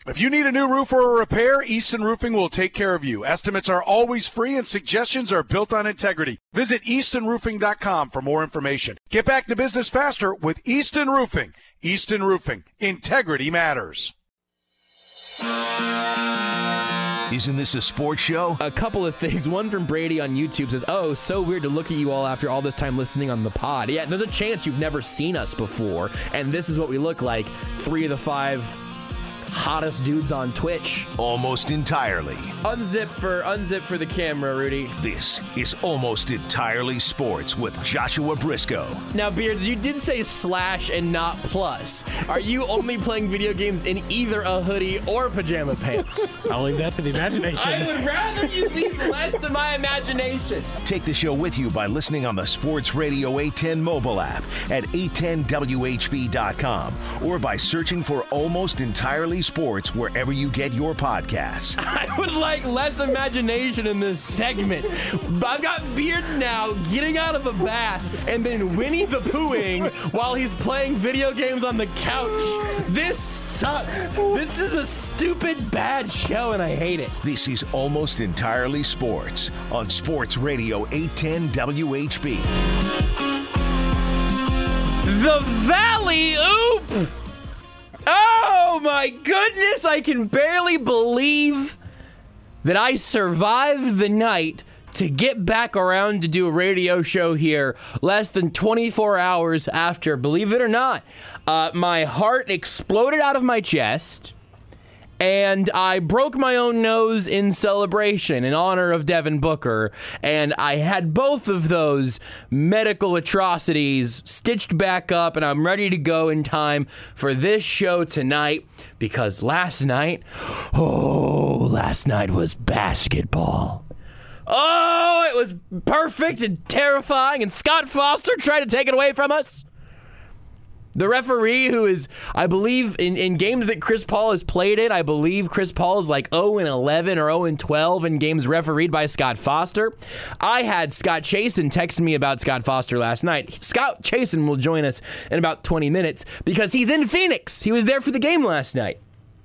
If you need a new roof or a repair, Easton Roofing will take care of you. Estimates are always free and suggestions are built on integrity. Visit eastonroofing.com for more information. Get back to business faster with Easton Roofing. Easton Roofing. Integrity matters. Isn't this a sports show? A couple of things. One from Brady on YouTube says, "Oh, so weird to look at you all after all this time listening on the pod." Yeah, there's a chance you've never seen us before, and this is what we look like. 3 of the 5 hottest dudes on Twitch. Almost entirely. Unzip for the camera, Rudy. This is Almost Entirely Sports with Joshua Briscoe. Now, Beards, you did say / and not plus. Are you only playing video games in either a hoodie or pajama pants? I'll leave that to the imagination. I would rather you leave less to my imagination. Take the show with you by listening on the Sports Radio 810 mobile app at 810WHB.com or by searching for Almost Entirely Sports wherever you get your podcasts. I would like less imagination in this segment. I've got Beards now getting out of a bath and then Winnie the Poohing while he's playing video games on the couch. This sucks. This is a stupid, bad show, and I hate it. This is Almost Entirely Sports on Sports Radio 810 WHB. The Valley Oop! Oh my goodness, I can barely believe that I survived the night to get back around to do a radio show here less than 24 hours after, believe it or not. My heart exploded out of my chest, and I broke my own nose in celebration in honor of Devin Booker, and I had both of those medical atrocities stitched back up, and I'm ready to go in time for this show tonight, because last night was basketball. Oh, it was perfect and terrifying, and Scott Foster tried to take it away from us. The referee, who is, I believe, in games that Chris Paul has played in, I believe Chris Paul is like 0-11 or 0-12 in games refereed by Scott Foster. I had Scott Chasen text me about Scott Foster last night. Scott Chasen will join us in about 20 minutes because he's in Phoenix. He was there for the game last night.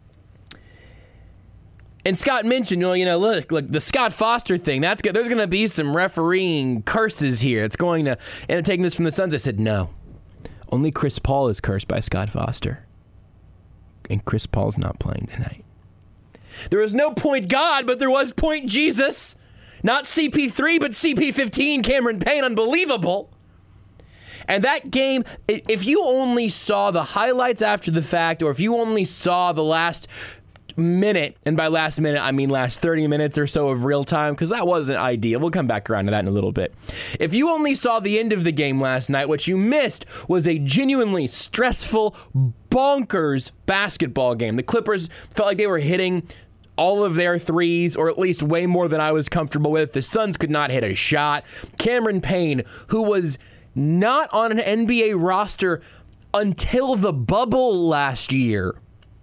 And Scott mentioned, well, look, the Scott Foster thing, that's good. There's going to be some refereeing curses here. It's going to end up taking this from the Suns. I said, no. Only Chris Paul is cursed by Scott Foster. And Chris Paul's not playing tonight. There was no point God, but there was point Jesus. Not CP3, but CP15, Cameron Payne. Unbelievable. And that game, if you only saw the highlights after the fact, or if you only saw the last minute, and by last minute, I mean last 30 minutes or so of real time, because that wasn't ideal. We'll come back around to that in a little bit. If you only saw the end of the game last night, what you missed was a genuinely stressful, bonkers basketball game. The Clippers felt like they were hitting all of their threes, or at least way more than I was comfortable with. The Suns could not hit a shot. Cameron Payne, who was not on an NBA roster until the bubble last year,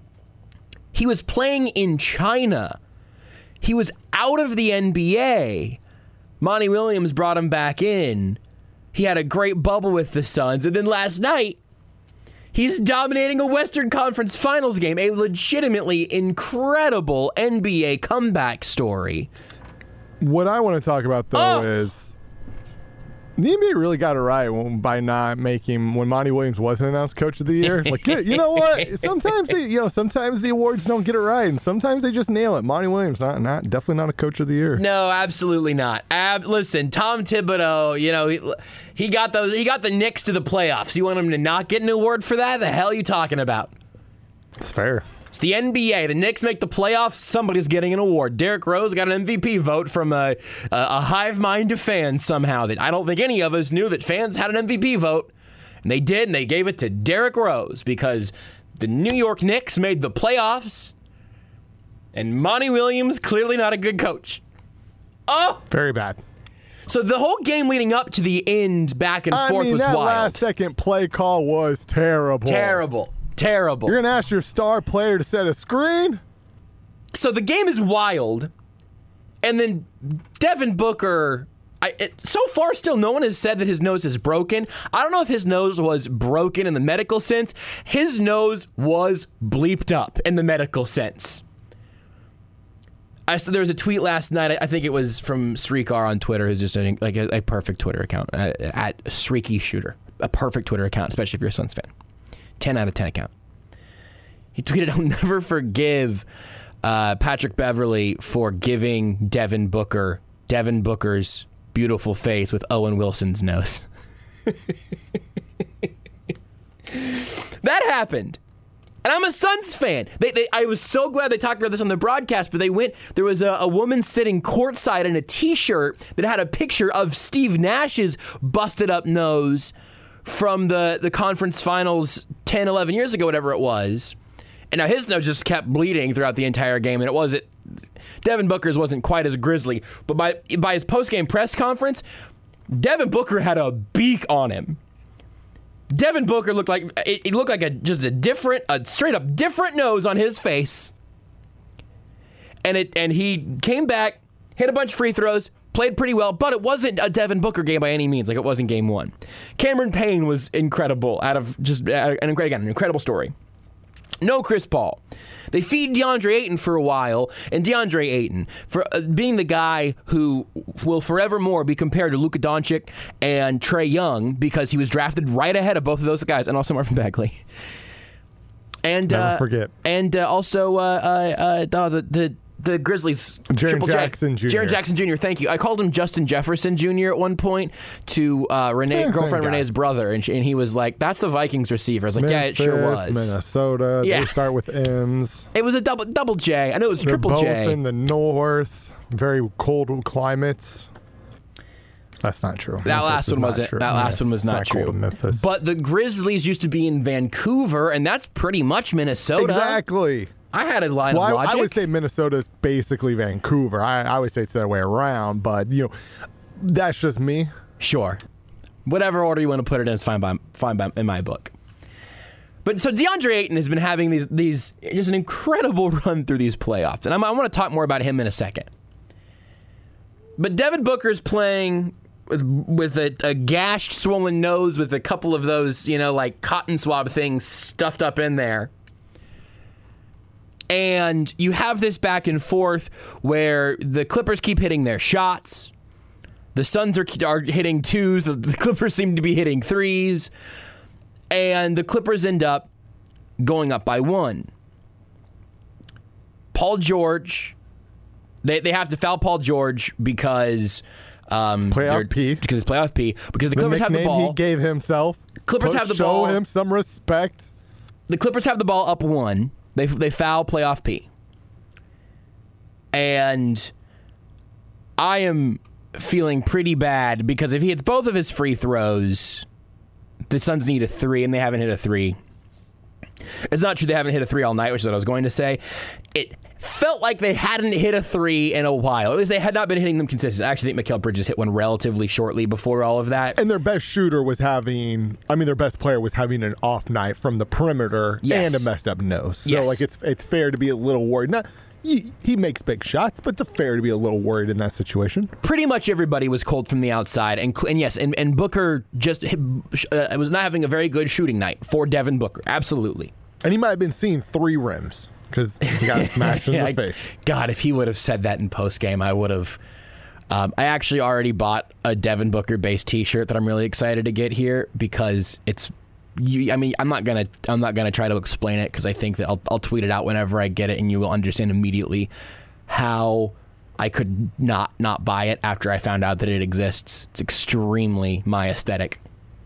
he was playing in China. He was out of the NBA. Monty Williams brought him back in. He had a great bubble with the Suns. And then last night, he's dominating a Western Conference Finals game, a legitimately incredible NBA comeback story. What I want to talk about, though, is the NBA really got it right by not making, when Monty Williams wasn't announced Coach of the Year. Like, you know what? Sometimes sometimes the awards don't get it right, and sometimes they just nail it. Monty Williams, definitely not a Coach of the Year. No, absolutely not. Listen, Tom Thibodeau, he got the Knicks to the playoffs. You want him to not get an award for that? The hell are you talking about? It's fair. It's the NBA. The Knicks make the playoffs. Somebody's getting an award. Derrick Rose got an MVP vote from a hive mind of fans somehow that I don't think any of us knew that fans had an MVP vote. And they did, and they gave it to Derrick Rose because the New York Knicks made the playoffs, and Monty Williams, clearly not a good coach. Oh! Very bad. So the whole game leading up to the end, back and forth, was that wild. last-second play call was terrible. Terrible. You're going to ask your star player to set a screen? So the game is wild, and then Devin Booker So far, still no one has said that his nose is broken. I don't know if his nose was broken in the medical sense. His nose was bleeped up in the medical sense. I said there was a tweet last night. I think it was from Srikar on Twitter, who's just a perfect Twitter account at Sreaky Shooter, a perfect Twitter account, especially if you're a Suns fan. 10 out of 10 account. He tweeted, "I'll never forgive Patrick Beverley for giving Devin Booker's beautiful face with Owen Wilson's nose." That happened. And I'm a Suns fan. I was so glad they talked about this on the broadcast, but there was a woman sitting courtside in a t-shirt that had a picture of Steve Nash's busted up nose from the conference finals 10, 11 years ago, whatever it was. And now his nose just kept bleeding throughout the entire game, and Devin Booker's wasn't quite as grisly, but by his post-game press conference, Devin Booker had a beak on him. Devin Booker looked like a straight up different nose on his face, and he came back, hit a bunch of free throws, played pretty well, but it wasn't a Devin Booker game by any means, like it was in Game 1. Cameron Payne was incredible, an incredible story. No Chris Paul. They feed DeAndre Ayton for a while, and DeAndre Ayton, for being the guy who will forevermore be compared to Luka Doncic and Trae Young because he was drafted right ahead of both of those guys, and also Marvin Bagley. And never forget. And also the Grizzlies, Jaren Jackson Jr. Jaren Jackson Jr., thank you. I called him Justin Jefferson Jr. at one point to girlfriend Renee's brother, and he was like, "That's the Vikings receiver." I was like, Memphis, "Yeah, it sure was." Minnesota, yeah. They start with M's. It was a double J. I know it was They're triple both J. in the north, very cold climates. That's not true. That last one wasn't. That last one was not true. But the Grizzlies used to be in Vancouver, and that's pretty much Minnesota. Exactly. I had a line of logic. I would say Minnesota is basically Vancouver. I would say it's the other way around, but that's just me. Sure, whatever order you want to put it in is fine in my book. But so DeAndre Ayton has been having these just an incredible run through these playoffs, and I want to talk more about him in a second. But Devin Booker's playing with a gashed, swollen nose with a couple of those, like cotton swab things stuffed up in there. And you have this back and forth where the Clippers keep hitting their shots. The Suns are hitting twos. The Clippers seem to be hitting threes. And the Clippers end up going up by 1. Paul George, they have to foul Paul George because playoff P. Because it's playoff P. Because the Clippers have the ball. He gave himself. Clippers have the ball. Show him some respect. The Clippers have the ball up 1. They foul playoff P. And I am feeling pretty bad because if he hits both of his free throws, the Suns need a 3, and they haven't hit a 3. It's not true they haven't hit a 3 all night, which is what I was going to say. It felt like they hadn't hit a 3 in a while. At least they had not been hitting them consistently. I actually think Mikal Bridges hit one relatively shortly before all of that. And their best shooter was their best player was having an off night from the perimeter and a messed up nose. So, it's fair to be a little worried. Not, he makes big shots, but it's fair to be a little worried in that situation. Pretty much everybody was cold from the outside. And yes, and Booker just was not having a very good shooting night for Devin Booker. Absolutely. And he might have been seeing 3 rims. Because he got smashed in the face. God, if he would have said that in postgame, I would have. I actually already bought a Devin Booker-based T-shirt that I'm really excited to get here because it's. I'm not gonna try to explain it because I think that I'll tweet it out whenever I get it, and you will understand immediately how I could not buy it after I found out that it exists. It's extremely my aesthetic.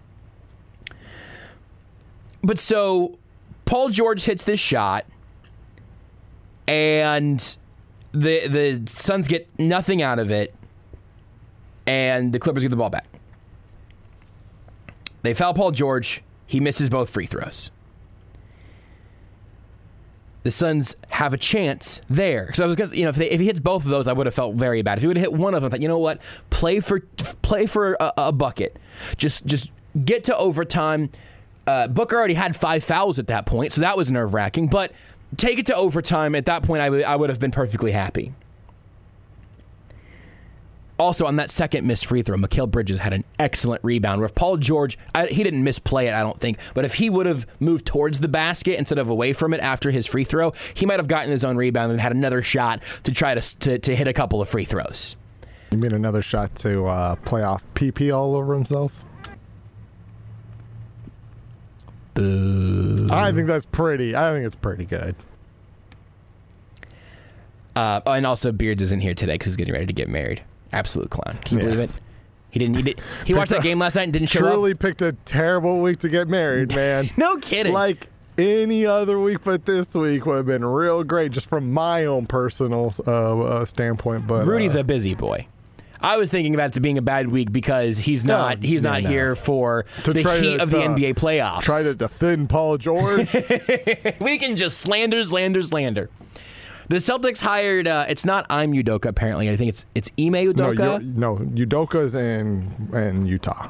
But so Paul George hits this shot. And the Suns get nothing out of it, and the Clippers get the ball back. They foul Paul George. He misses both free throws. The Suns have a chance there. Because if he hits both of those, I would have felt very bad. If he would have hit one of them, I thought, you know what? Play for a bucket. Just get to overtime. Booker already had 5 fouls at that point, so that was nerve-wracking. But take it to overtime. At that point, I would have been perfectly happy. Also, on that second missed free throw, Mikal Bridges had an excellent rebound. Where if Paul George, he didn't misplay it, I don't think, but if he would have moved towards the basket instead of away from it after his free throw, he might have gotten his own rebound and had another shot to try to hit a couple of free throws. You mean another shot to play off PP all over himself? Boo. I think it's pretty good. And also, Beards isn't here today because he's getting ready to get married. Absolute clown. Can you believe it? He watched that game last night and didn't show up. Truly picked a terrible week to get married, man. No kidding. Like any other week, but this week would have been real great, just from my own personal standpoint. But Rudy's a busy boy. I was thinking about it being a bad week because he's not here for the heat of the NBA playoffs. Try to defend Paul George. We can just slander. The Celtics hired, it's not I'm Udoka, apparently. I think it's Ime Udoka. No, Udoka's in Utah.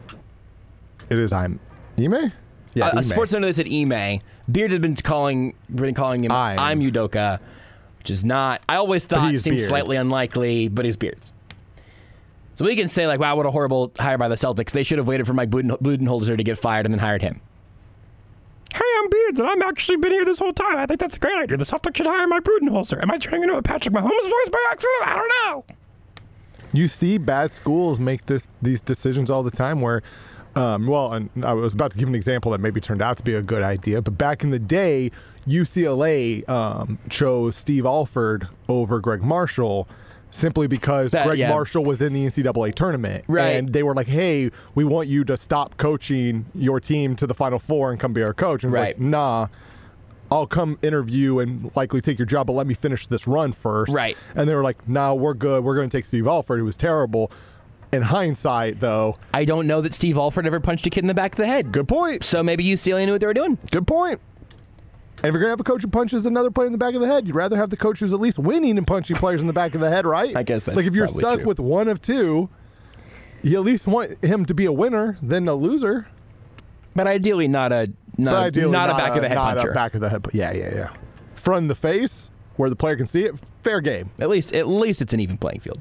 It is Ime? Yeah, Ime. SportsCenter said Ime. Beard has been calling him I'm Udoka, which is not. I always thought it seemed slightly unlikely, but he's Beards. So we can say, like, wow, what a horrible hire by the Celtics. They should have waited for Mike Budenholzer to get fired and then hired him. Hey, I'm Beards, and I'm actually been here this whole time. I think that's a great idea. The Celtics should hire Mike Budenholzer. Am I turning into a Patrick Mahomes voice by accident? I don't know. You see bad schools make these decisions all the time where, and I was about to give an example that maybe turned out to be a good idea, but back in the day, UCLA chose Steve Alford over Greg Marshall simply because Greg Marshall was in the NCAA tournament. Right. And they were like, hey, we want you to stop coaching your team to the Final Four and come be our coach. And like, nah, I'll come interview and likely take your job, but let me finish this run first. Right. And they were like, nah, we're good. We're going to take Steve Alford, who was terrible. In hindsight, though, I don't know that Steve Alford ever punched a kid in the back of the head. Good point. So maybe UCLA knew what they were doing. Good point. And if you're going to have a coach who punches another player in the back of the head, you'd rather have the coach who's at least winning and punching players in the back of the head, right? I guess that's like if you're stuck true. with one of two, you at least want him to be a winner than a loser. But ideally not a back of the head puncher. Not a back of the head. Yeah. Front in the face where the player can see it. Fair game. At least it's an even playing field.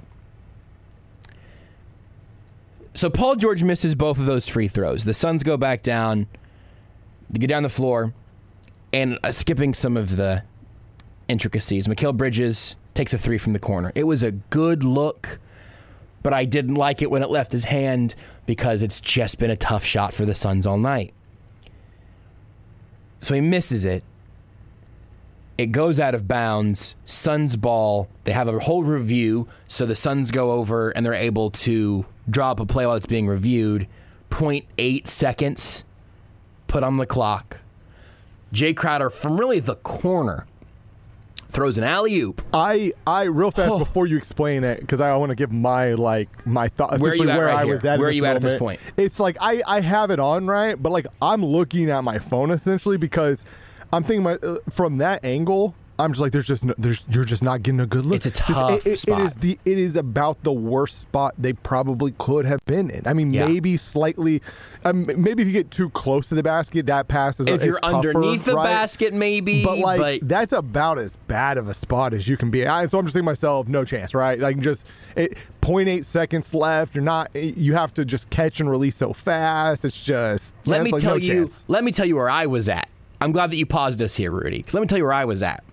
So Paul George misses both of those free throws. The Suns go back down. They get down the floor. And skipping some of the intricacies, Mikal Bridges takes a three from the corner. It was a good look, but I didn't like it when it left his hand because it's just been a tough shot for the Suns all night. So he misses it. It goes out of bounds. Suns ball. They have a whole review, so the Suns go over and they're able to draw up a play while it's being reviewed. 0.8 seconds put on the clock. Jay Crowder from really the corner throws an alley-oop. I real fast before you explain it, because I want to give my thought. Where are you at where right I here? was at Where are you at moment. this point? It's like I have it on right, but like I'm looking at my phone essentially because I'm thinking from that angle. I'm just like, you're just not getting a good look. It's a tough spot. It is about the worst spot they probably could have been in. I mean, maybe slightly. Maybe if you get too close to the basket, that pass is. If you're tougher, underneath the right? basket, maybe. But that's about as bad of a spot as you can be. So I'm just thinking to myself, no chance, right? Like 0.8 seconds left. You have to just catch and release so fast. It's just. Let me tell you. Chance. Let me tell you where I was at. I'm glad that you paused us here, Rudy. Because let me tell you where I was at.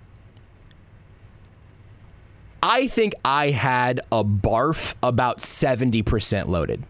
I think I had a barf about 70% loaded.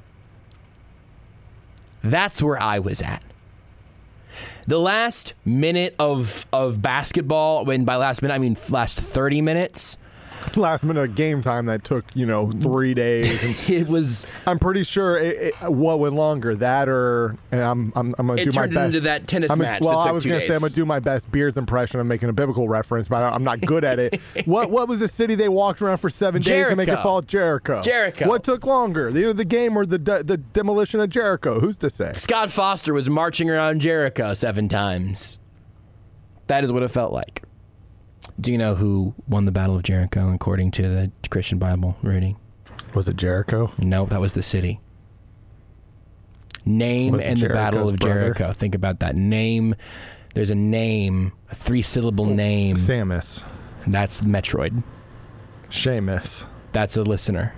That's where I was at. The last minute of basketball, when by last minute I mean last 30 minutes. Last minute of game time that took 3 days. It was. I'm pretty sure what went longer, that or I'm gonna do my best. It turned into that tennis match. Well, that took I was 2 gonna days. say I'm gonna do my best Beards impression of making a biblical reference, but I'm not good at it. What was the city they walked around for 7 days to make it fall? Jericho. What took longer, either the game or the demolition of Jericho? Who's to say? Scott Foster was marching around Jericho 7 times. That is what it felt like. Do you know who won the Battle of Jericho according to the Christian Bible, Rudy? Was it Jericho? No, that was the city. Name and the Battle of Jericho. Think about that. Name. There's a name, a 3-syllable name. Samus. That's Metroid. Seamus. That's a listener.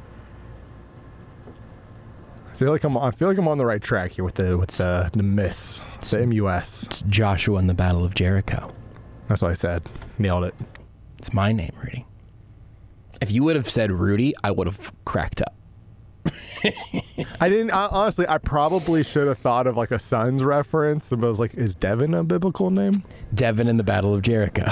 I feel like I'm on the right track here with the miss, the MUS. It's Joshua in the Battle of Jericho. That's what I said. Nailed it. It's my name, Rudy. If you would have said Rudy, I would have cracked up. I didn't. Honestly, I probably should have thought of like a Suns reference. But I was like, is Devin a biblical name? Devin in the Battle of Jericho.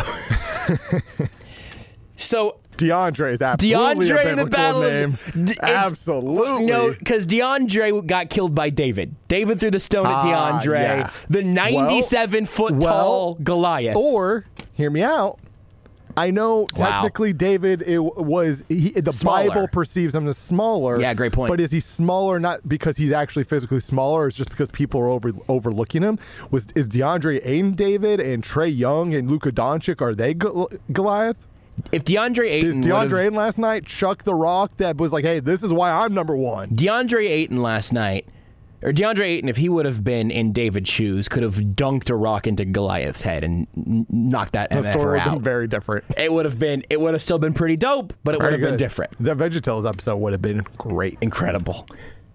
So DeAndre is absolutely DeAndre a in the Battle name. Absolutely. No, because DeAndre got killed by David. David threw the stone at DeAndre, yeah. the 97-foot tall Goliath. Or, hear me out. I know technically David the Smaller. Bible perceives him as smaller. Yeah, great point. But is he smaller not because he's actually physically smaller, or it's just because people are overlooking him? Is DeAndre Ayton David and Trae Young and Luka Doncic, are they Goliath? If DeAndre Ayton Did DeAndre Ayton last night chuck the rock that was like, hey, this is why I'm number one? DeAndre Ayton last night, or DeAndre Ayton, if he would have been in David's shoes, could have dunked a rock into Goliath's head and knocked that The story MFer would have out. been very different. It would have still been pretty dope, but it would have been different. The VeggieTales episode would have been great. Incredible.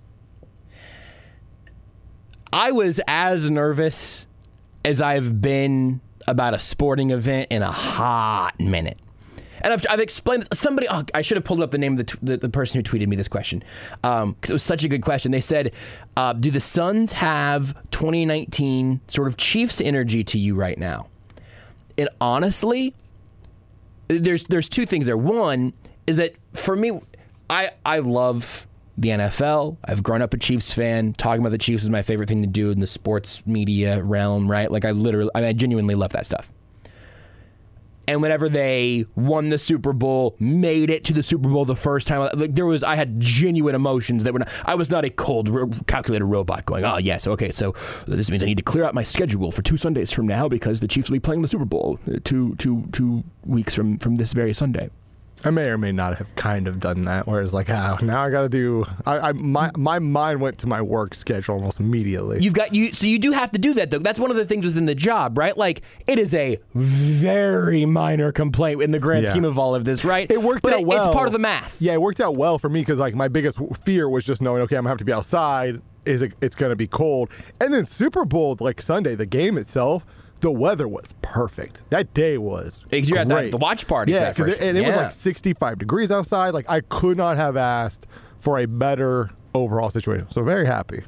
I was as nervous as I've been about a sporting event in a hot minute. And I've explained this. Somebody, I should have pulled up the name of the person who tweeted me this question, because it was such a good question. They said, do the Suns have 2019 sort of Chiefs energy to you right now? And honestly, there's two things there. One is that for me, I love the NFL. I've grown up a Chiefs fan. Talking about the Chiefs is my favorite thing to do in the sports media realm, right? Like I genuinely love that stuff. And whenever they won the Super Bowl, made it to the Super Bowl the first time, like I had genuine emotions that were not. I was not a cold, calculated robot going, oh yes, okay, so this means I need to clear out my schedule for 2 Sundays from now because the Chiefs will be playing the Super Bowl two weeks from this very Sunday. I may or may not have kind of done that, whereas like, now I got to do. My mind went to my work schedule almost immediately. So you do have to do that though. That's one of the things within the job, right? Like it is a very minor complaint in the grand scheme of all of this, right? It worked out well. It's part of the math. Yeah, it worked out well for me because like my biggest fear was just knowing, okay, I'm gonna have to be outside. It's gonna be cold, and then Super Bowl like Sunday, the game itself. The weather was perfect. That day was You're at great. the watch party. Yeah, because it was like 65 degrees outside. Like I could not have asked for a better overall situation. So very happy.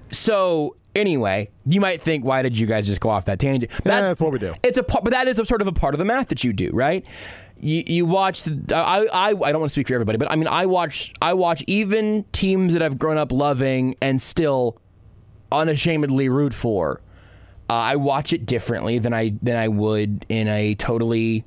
So anyway, you might think, why did you guys just go off that tangent? That's what we do. But that is sort of a part of the math that you do, right? You watch. I don't want to speak for everybody, but I mean, I watch even teams that I've grown up loving and still unashamedly root for. I watch it differently than I would in a totally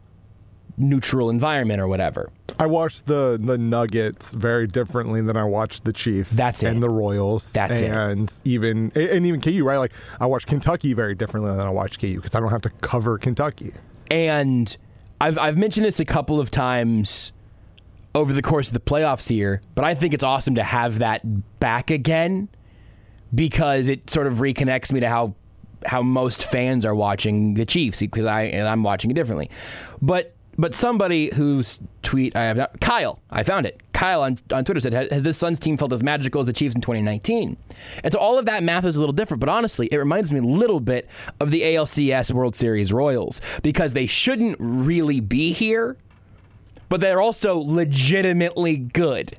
neutral environment or whatever. I watched the Nuggets very differently than I watched the Chiefs. That's it. And the Royals. That's it. And even KU, right? Like I watched Kentucky very differently than I watched KU because I don't have to cover Kentucky. And I've mentioned this a couple of times over the course of the playoffs here, but I think it's awesome to have that back again because it sort of reconnects me to how most fans are watching the Chiefs because I'm watching it differently. But somebody whose tweet I have not, Kyle, I found it. Kyle on Twitter said, has this Suns team felt as magical as the Chiefs in 2019? And so all of that math is a little different, but honestly, it reminds me a little bit of the ALCS World Series Royals because they shouldn't really be here, but they're also legitimately good.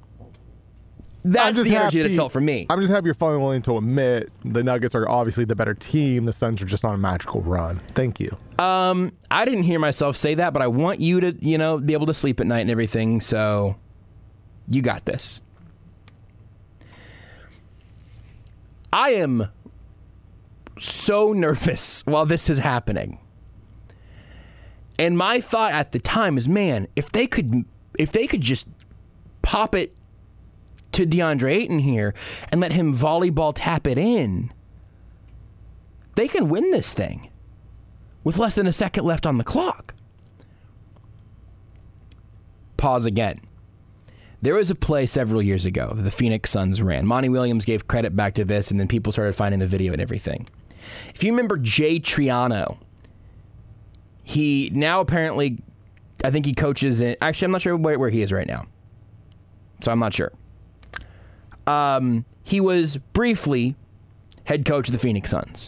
That's the energy that it felt for me. I'm just happy you're finally willing to admit the Nuggets are obviously the better team. The Suns are just on a magical run. Thank you. I didn't hear myself say that, but I want you to, be able to sleep at night and everything, so you got this. I am so nervous while this is happening. And my thought at the time is, man, if they could just pop it to DeAndre Ayton here and let him volleyball tap it in, they can win this thing with less than a second left on the clock. Pause again. There was a play several years ago that the Phoenix Suns ran. Monty Williams gave credit back to this, and then people started finding the video and everything. If you remember Jay Triano, he now apparently I think he coaches in. Actually, I'm not sure where he is right now, so I'm not sure. He was briefly head coach of the Phoenix Suns.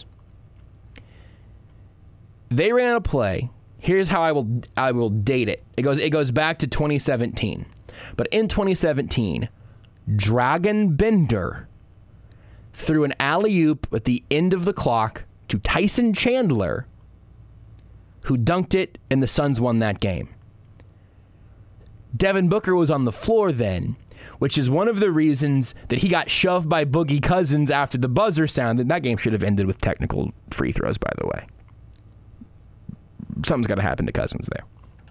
They ran a play. Here's how I will date it. It goes back to 2017. But in 2017, Dragan Bender threw an alley-oop at the end of the clock to Tyson Chandler, who dunked it, and the Suns won that game. Devin Booker was on the floor then, which is one of the reasons that he got shoved by Boogie Cousins after the buzzer sounded. That game should have ended with technical free throws, by the way. Something's got to happen to Cousins there.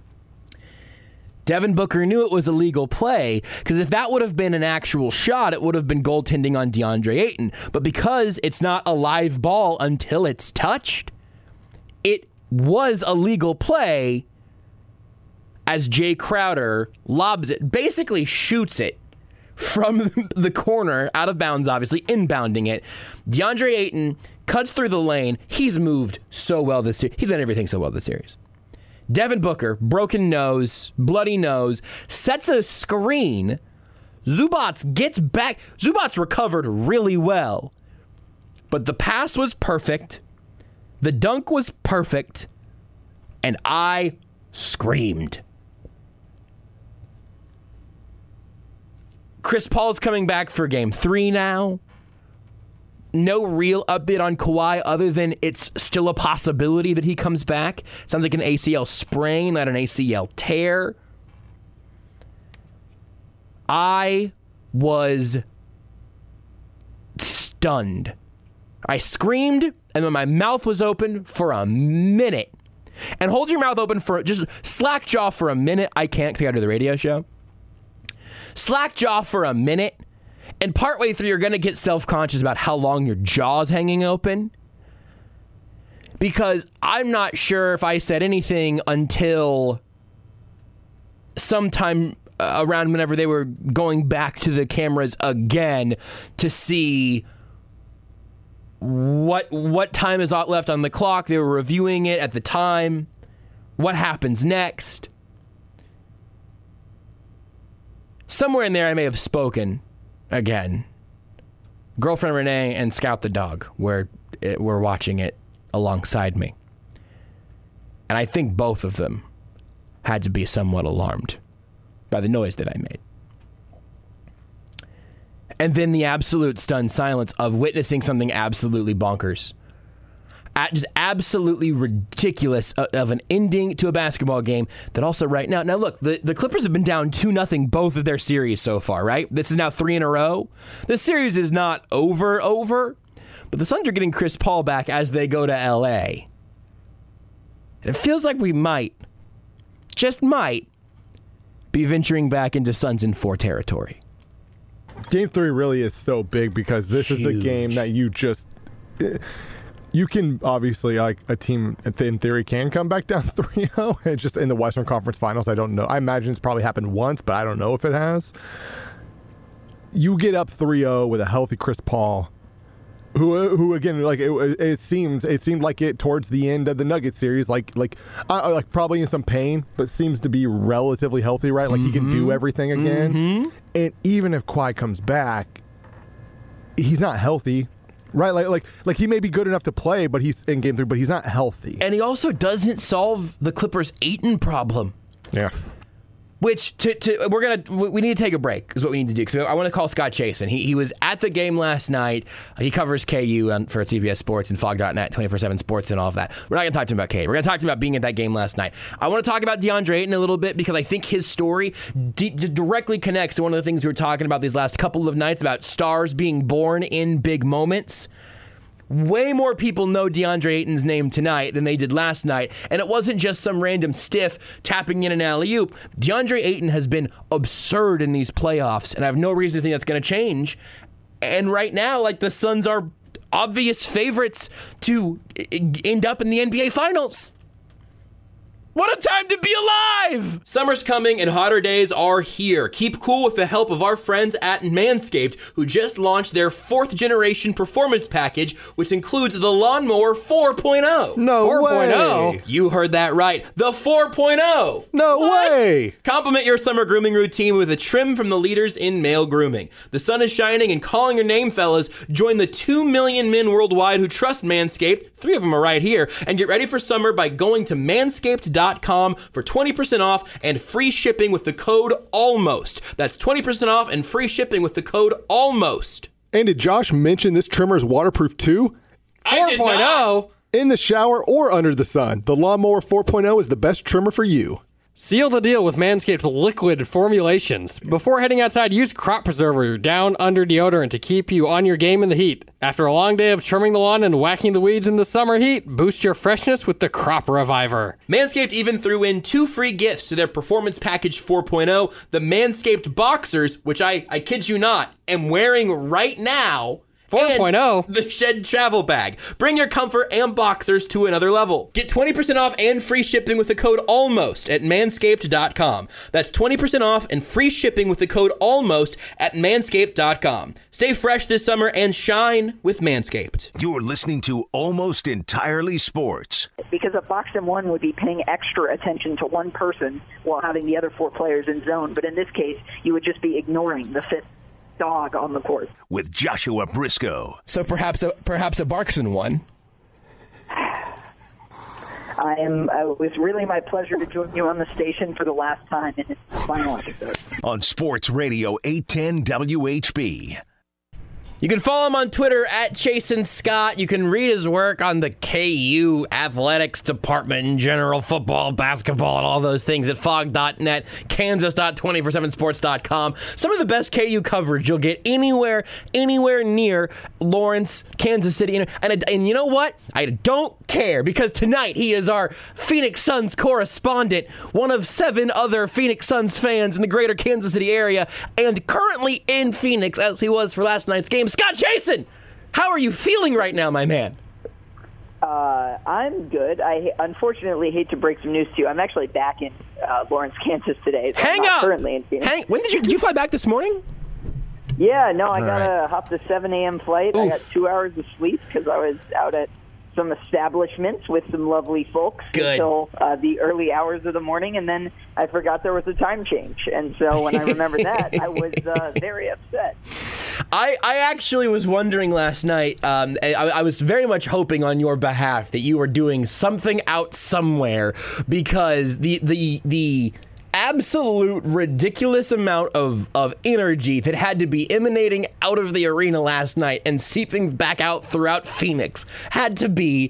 Devin Booker knew it was a legal play, because if that would have been an actual shot, it would have been goaltending on DeAndre Ayton. But because it's not a live ball until it's touched, it was a legal play as Jay Crowder lobs it, basically shoots it from the corner, out of bounds, obviously, inbounding it. DeAndre Ayton cuts through the lane. He's moved so well this series. He's done everything so well this series. Devin Booker, broken nose, bloody nose, sets a screen. Zubats gets back. Zubats recovered really well. But the pass was perfect. The dunk was perfect. And I screamed. Chris Paul's coming back for Game 3 now. No real update on Kawhi other than it's still a possibility that he comes back. Sounds like an ACL sprain, not an ACL tear. I was stunned. I screamed, and then my mouth was open for a minute. And hold your mouth open for just slack jaw for a minute. I can't because I got to do the radio show. Slack jaw for a minute, and partway through you're going to get self-conscious about how long your jaw's hanging open. Because I'm not sure if I said anything until sometime around whenever they were going back to the cameras again to see what time is left on the clock. They were reviewing it at the time. What happens next? Somewhere in there I may have spoken again. Girlfriend Renee and Scout the dog were watching it alongside me. And I think both of them had to be somewhat alarmed by the noise that I made. And then the absolute stunned silence of witnessing something absolutely bonkers. Just absolutely ridiculous of an ending to a basketball game that also right now... Now look, the Clippers have been down 2-0 both of their series so far, right? This is now 3 in a row. This series is not over, but the Suns are getting Chris Paul back as they go to L.A. And it feels like we might, just might, be venturing back into Suns in 4 territory. Game 3 really is so big because this is the game that you just... You can obviously, like a team in theory can come back down 3-0. And just in the Western Conference Finals, I don't know. I imagine it's probably happened once, but I don't know if it has. You get up 3-0 with a healthy Chris Paul, who again, like it seemed like it towards the end of the Nuggets series, like probably in some pain, but seems to be relatively healthy, right? Like he can do everything again. And even if Kawhi comes back, he's not healthy. Right, like he may be good enough to play, but he's in Game 3, but he's not healthy. And he also doesn't solve the Clippers' Ayton problem. Yeah. Which we need to take a break is what we need to do, because I want to call Scott Chasen. He was at the game last night. He covers KU for CBS Sports and Fog.net, 24/7 Sports and all of that. We're not going to talk to him about KU. We're going to talk to him about being at that game last night. I want to talk about DeAndre Ayton a little bit because I think his story directly connects to one of the things we were talking about these last couple of nights about stars being born in big moments. Way more people know DeAndre Ayton's name tonight than they did last night, and it wasn't just some random stiff tapping in an alley-oop. DeAndre Ayton has been absurd in these playoffs, and I have no reason to think that's going to change. And right now, like, the Suns are obvious favorites to end up in the NBA Finals. What a time to be alive! Summer's coming and hotter days are here. Keep cool with the help of our friends at Manscaped, who just launched their 4th generation performance package, which includes the Lawnmower 4.0. No 4.0. way! You heard that right. The 4.0. No way! Complement your summer grooming routine with a trim from the leaders in male grooming. The sun is shining and calling your name, fellas. Join the 2 million men worldwide who trust Manscaped. 3 of them are right here. And get ready for summer by going to manscaped.com for 20% off and free shipping with the code ALMOST. That's 20% off and free shipping with the code ALMOST. And did Josh mention this trimmer is waterproof too? 4.0? In the shower or under the sun, the Lawnmower 4.0 is the best trimmer for you. Seal the deal with Manscaped's liquid formulations. Before heading outside, use Crop Preserver Down Under deodorant to keep you on your game in the heat. After a long day of trimming the lawn and whacking the weeds in the summer heat, boost your freshness with the Crop Reviver. Manscaped even threw in 2 free gifts to their Performance Package 4.0, the Manscaped Boxers, which I kid you not, am wearing right now. 4.0. The Shed Travel Bag. Bring your comfort and boxers to another level. Get 20% off and free shipping with the code ALMOST at manscaped.com. That's 20% off and free shipping with the code ALMOST at manscaped.com. Stay fresh this summer and shine with Manscaped. You're listening to Almost Entirely Sports. Because a box and one would be paying extra attention to one person while having the other 4 players in zone. But in this case, you would just be ignoring the 5th dog on the court. With Joshua Briscoe. So perhaps a Barkson one. It was really my pleasure to join you on the station for the last time in this final episode. On Sports Radio 810 WHB. You can follow him on Twitter at Chasen Scott. You can read his work on the KU Athletics Department, general football, basketball, and all those things at fog.net, kansas.247sports.com. Some of the best KU coverage you'll get anywhere near Lawrence, Kansas City. And you know what? I don't care, because tonight he is our Phoenix Suns correspondent, one of 7 other Phoenix Suns fans in the greater Kansas City area, and currently in Phoenix, as he was for last night's game. Scott Chasen, how are you feeling right now, my man? I'm good. I unfortunately hate to break some news to you. I'm actually back in Lawrence, Kansas today. So Hang I'm not up! Currently in Phoenix. When did you fly back this morning? Yeah, no, I got hopped a 7 a.m. flight. Oof. I got 2 hours of sleep because I was out at some establishments with some lovely folks until the early hours of the morning, and then I forgot there was a time change. And so when I remembered that, I was very upset. I actually was wondering last night, I was very much hoping on your behalf that you were doing something out somewhere, because the absolute ridiculous amount of energy that had to be emanating out of the arena last night and seeping back out throughout Phoenix had to be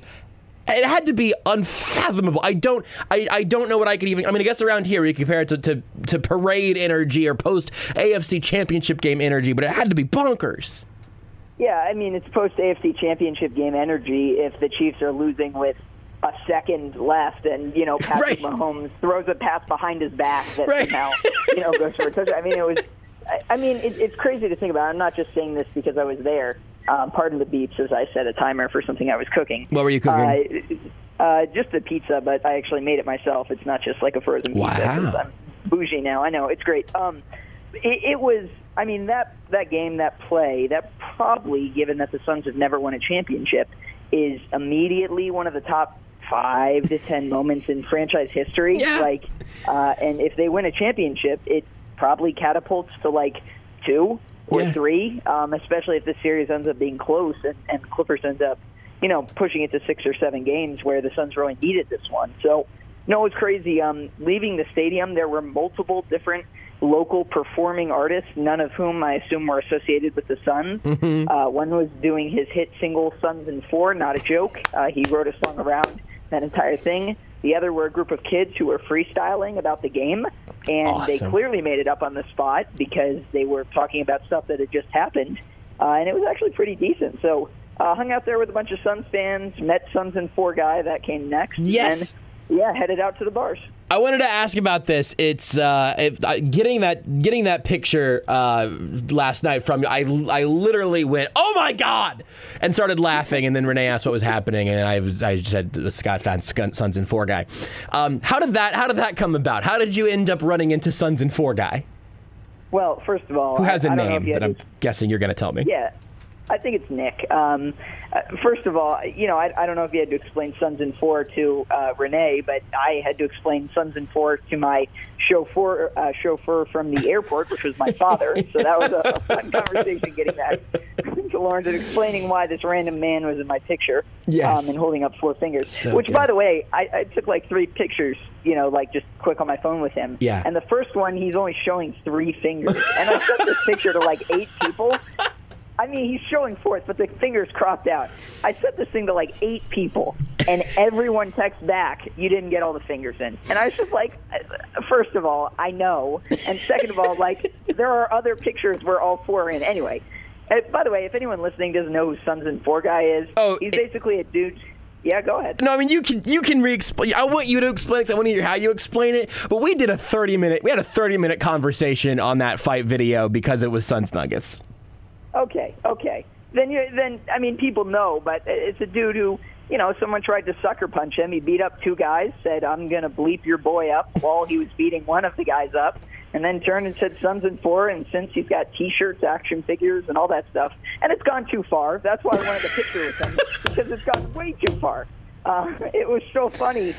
unfathomable. I don't know what I could even. I mean, I guess around here you compare it to parade energy or post AFC Championship game energy, but it had to be bonkers. Yeah, I mean, it's post AFC Championship game energy if the Chiefs are losing with a second left, and Patrick Mahomes throws a pass behind his back that somehow goes for a touchdown. I mean, it's crazy to think about. I'm not just saying this because I was there. Pardon the beeps as I set a timer for something I was cooking. What were you cooking? Just a pizza, but I actually made it myself. It's not just like a frozen pizza. Wow. I'm bougie now. I know, it's great. It was. I mean, that game, that play, that probably, given that the Suns have never won a championship, is immediately one of the top 5 to 10 moments in franchise history. Yeah. And if they win a championship, it probably catapults to 2 or 3, especially if the series ends up being close and Clippers ends up, pushing it to 6 or 7 games where the Suns really needed this one. So, no, it's crazy. Leaving the stadium, there were multiple different local performing artists, none of whom I assume were associated with the Suns. Mm-hmm. One was doing his hit single Suns in 4, not a joke. He wrote a song around that entire thing. The other were a group of kids who were freestyling about the game, and They clearly made it up on the spot because they were talking about stuff that had just happened, and it was actually pretty decent. So hung out there with a bunch of Suns fans, met Suns in 4 guy, that came next. Yes. And Yeah, headed out to the bars. I wanted to ask about this. It's getting that picture last night from you. I literally went, "Oh my God!" and started laughing. And then Renee asked what was happening, and I said, "The Scott Sons and Four guy." How did that come about? How did you end up running into Sons and Four guy? Well, first of all, who has a I don't know name if you that I'm guessing you're going to tell me? Yeah. I think it's Nick. First of all, I don't know if you had to explain Sons and Four to Renee, but I had to explain Sons and Four to my chauffeur from the airport, which was my father. So that was a fun conversation getting that to Lawrence and explaining why this random man was in my picture. Yes. And holding up 4 fingers. So which, good. by the way, I took like 3 pictures, just quick on my phone with him. Yeah. And the first one, he's only showing 3 fingers. And I sent this picture to like 8 people. I mean, he's showing 4th, but the finger's cropped out. I sent this thing to like 8 people, and everyone texts back, "You didn't get all the fingers in." And I was just like, first of all, I know. And second of all, like, there are other pictures where all 4 are in. Anyway, by the way, if anyone listening doesn't know who Sons and Four guy is, he's basically a dude. Yeah, go ahead. No, I mean, you can re-explain. I want you to explain it 'cause I want to hear how you explain it. But we had a 30-minute conversation on that fight video because it was Suns Nuggets. Okay. Then I mean, people know, but it's a dude who, someone tried to sucker punch him. He beat up 2 guys, said, "I'm going to bleep your boy up," while he was beating one of the guys up, and then turned and said Sons and Four, and since he's got T-shirts, action figures, and all that stuff. And it's gone too far. That's why I wanted a picture with him, because it's gone way too far. It was so funny.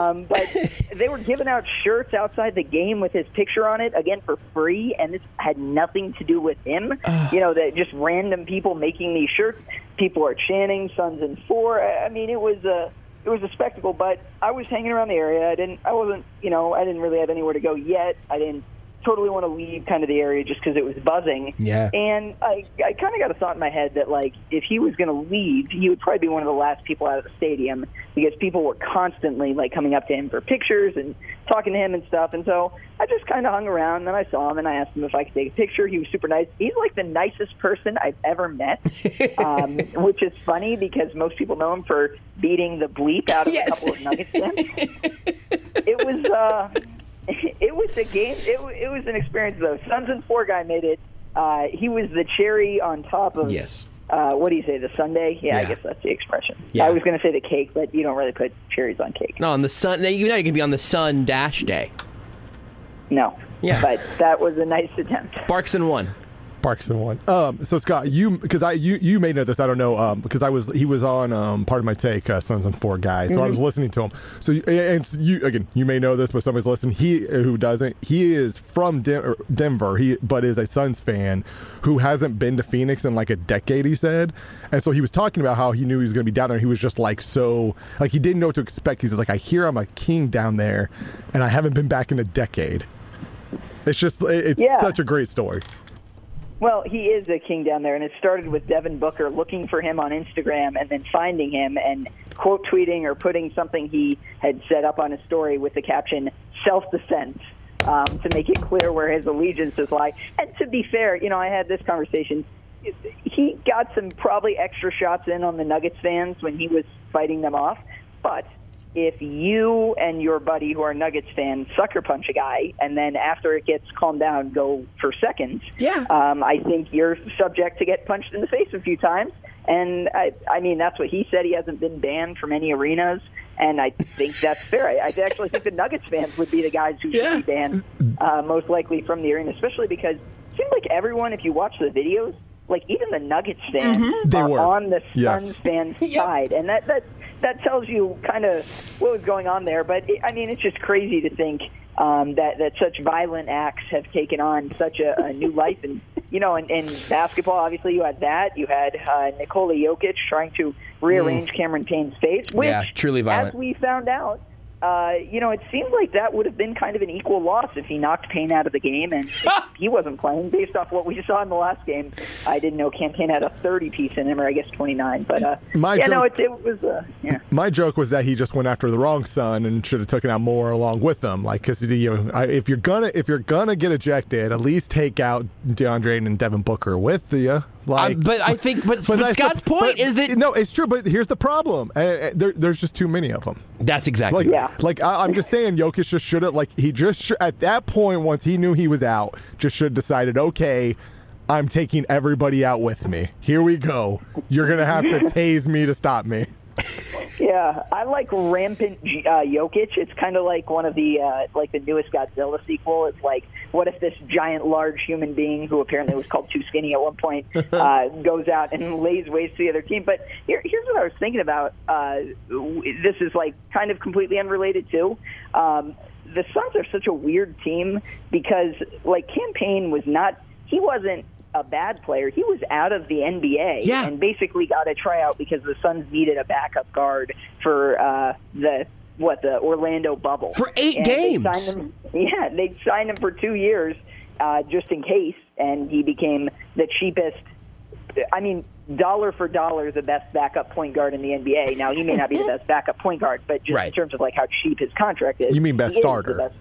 But they were giving out shirts outside the game with his picture on it, again, for free, and this had nothing to do with him. That just random people making these shirts. People are chanting Sons and Four. I mean, it was a spectacle, but I was hanging around the area. I didn't really have anywhere to go yet. I didn't totally want to leave kind of the area just because it was buzzing. Yeah. And I kind of got a thought in my head that, like, if he was going to leave, he would probably be one of the last people out of the stadium because people were constantly, like, coming up to him for pictures and talking to him and stuff. And so I just kind of hung around, and then I saw him, and I asked him if I could take a picture. He was super nice. He's, like, the nicest person I've ever met, which is funny because most people know him for beating the bleep out of a couple of Nuggets fans. It was a game. It was an experience, though. Sons and Four guy made it. He was the cherry on top of. Yes. What do you say? The sundae? Yeah, I guess that's the expression. Yeah. I was going to say the cake, but you don't really put cherries on cake. No, on the sun. You can be on the sun dash day. No. Yeah. But that was a nice attempt. Barkson won. Parkinson one. So Scott, you may know this. I don't know because he was on part of my take, Sons and Four guys. So I was listening to him. So you may know this, but somebody's listening. He who doesn't, he is from Denver. But is a Suns fan who hasn't been to Phoenix in like a decade. He said, and so he was talking about how he knew he was going to be down there. He was just like he didn't know what to expect. He says like, I hear I'm a king down there, and I haven't been back in a decade. It's just such a great story. Well, he is a king down there, and it started with Devin Booker looking for him on Instagram and then finding him and quote tweeting or putting something he had set up on his story with the caption "self-defense" to make it clear where his allegiances lie. And to be fair, I had this conversation. He got some probably extra shots in on the Nuggets fans when he was fighting them off, but if you and your buddy who are Nuggets fans sucker punch a guy and then after it gets calmed down go for seconds, I think you're subject to get punched in the face a few times. And I mean, that's what he said. He hasn't been banned from any arenas, and I think that's fair. I actually think the Nuggets fans would be the guys who should be banned most likely from the arena, especially because it seems like everyone, if you watch the videos, like even the Nuggets fans are on the Suns fans' side, and that tells you kind of what was going on there. But it's just crazy to think that such violent acts have taken on such a new life. And in basketball, obviously you had that. You had Nikola Jokic trying to rearrange Cameron Payne's face, which, truly violent. As we found out, it seemed like that would have been kind of an equal loss if he knocked Payne out of the game and he wasn't playing. Based off what we saw in the last game, I didn't know Cam Payne had a 30-piece in him, or I guess 29. But it was. My joke was that he just went after the wrong son and should have taken out more along with them. Like, because if you're gonna get ejected, at least take out DeAndre and Devin Booker with you. Like, but I think, but Scott's point is that no, it's true. But here's the problem: there's just too many of them. That's exactly I'm just saying, Jokic just should have at that point, once he knew he was out, just should have decided, okay, I'm taking everybody out with me. Here we go. You're gonna have to tase me to stop me. Yeah, I like rampant Jokic. It's kind of like one of the the newest Godzilla sequel. It's like, what if this giant, large human being, who apparently was called Too Skinny at one point, goes out and lays waste to the other team? But here's what I was thinking about. This is like kind of completely unrelated too. The Suns are such a weird team because Cam Payne wasn't a bad player. He was out of the NBA and basically got a tryout because the Suns needed a backup guard for the Orlando bubble. For 8 games. They signed him for 2 years just in case, and he became the cheapest, dollar for dollar, the best backup point guard in the NBA. Now, he may not be the best backup point guard, but just in terms of how cheap his contract is. You mean best starter?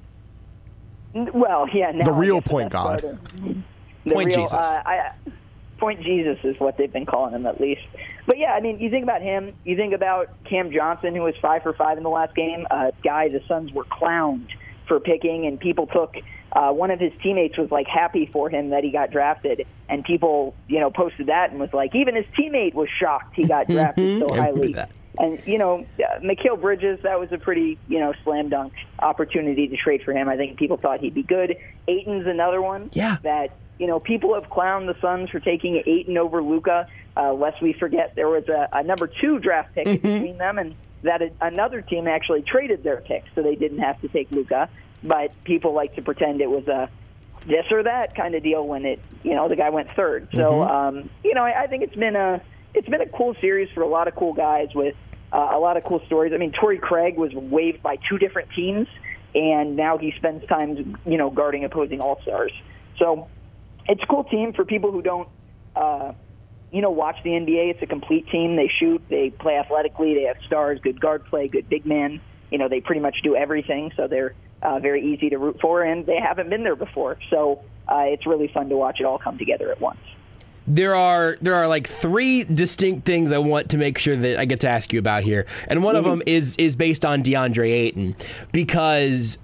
Well, yeah. Now the real point guard. Point Jesus. Point Jesus is what they've been calling him, at least. But yeah, you think about him. You think about Cam Johnson, who was 5 for 5 in the last game. A guy the Suns were clowned for picking, and people took. One of his teammates was happy for him that he got drafted, and people posted that and was like, even his teammate was shocked he got drafted so highly. And Mikal Bridges, that was a pretty slam dunk opportunity to trade for him. I think people thought he'd be good. Ayton's another one. Yeah. That. People have clowned the Suns for taking Ayton over Luka. Lest we forget, there was a number 2 draft pick between them, and that another team actually traded their pick, so they didn't have to take Luka. But people like to pretend it was a this or that kind of deal when the guy went third. So I think it's been a cool series for a lot of cool guys with a lot of cool stories. Torrey Craig was waived by 2 different teams, and now he spends time guarding opposing all-stars. So. It's a cool team for people who don't, watch the NBA. It's a complete team. They shoot, they play athletically, they have stars, good guard play, good big men. They pretty much do everything, so they're very easy to root for, and they haven't been there before. So it's really fun to watch it all come together at once. There are 3 distinct things I want to make sure that I get to ask you about here, and one of them is based on DeAndre Ayton, because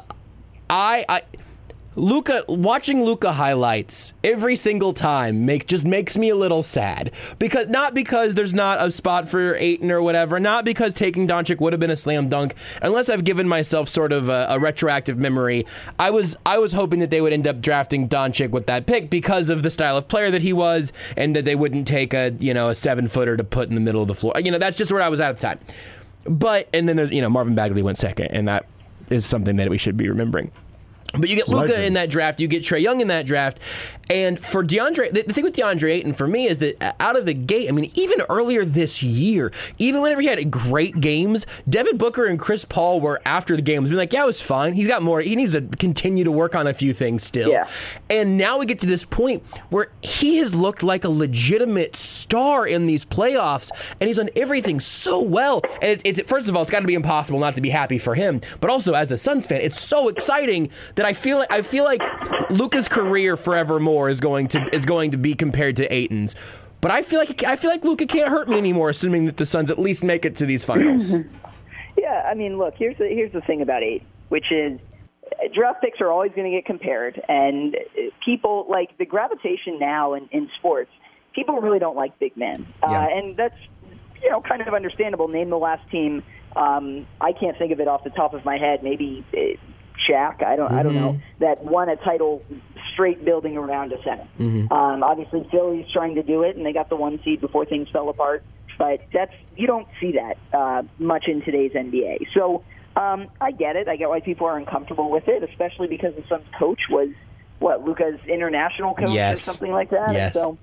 watching Luka highlights every single time makes me a little sad. Not because there's not a spot for Ayton or whatever, not because taking Doncic would have been a slam dunk, unless I've given myself sort of a retroactive memory. I was hoping that they would end up drafting Doncic with that pick because of the style of player that he was, and that they wouldn't take a 7-footer to put in the middle of the floor. That's just where I was at the time. And then there's Marvin Bagley went second, and that is something that we should be remembering. But you get Luka in that draft, you get Trae Young in that draft, and for DeAndre, the thing with DeAndre Ayton for me is that out of the gate, even earlier this year, even whenever he had great games, Devin Booker and Chris Paul were after the games being like, yeah, it was fine. He's got more. He needs to continue to work on a few things still. Yeah. And now we get to this point where he has looked like a legitimate star in these playoffs, and he's done everything so well. And it's first of all, it's got to be impossible not to be happy for him, but also as a Suns fan, it's so exciting that I feel like Luka's career forevermore is going to be compared to Ayton's. But I feel like Luka can't hurt me anymore, assuming that the Suns at least make it to these finals. Yeah, look, here's the thing about Ayton, which is draft picks are always going to get compared, and people like the gravitation now in sports. People really don't like big men, and that's kind of understandable. Name the last team. I can't think of it off the top of my head. Maybe Shaq. I don't know, that won a title straight building around a center. Obviously, Philly's trying to do it, and they got the 1 seed before things fell apart. But you don't see that much in today's NBA. So I get it. I get why people are uncomfortable with it, especially because the Suns' coach was Luka's international coach or something like that. Yes. So,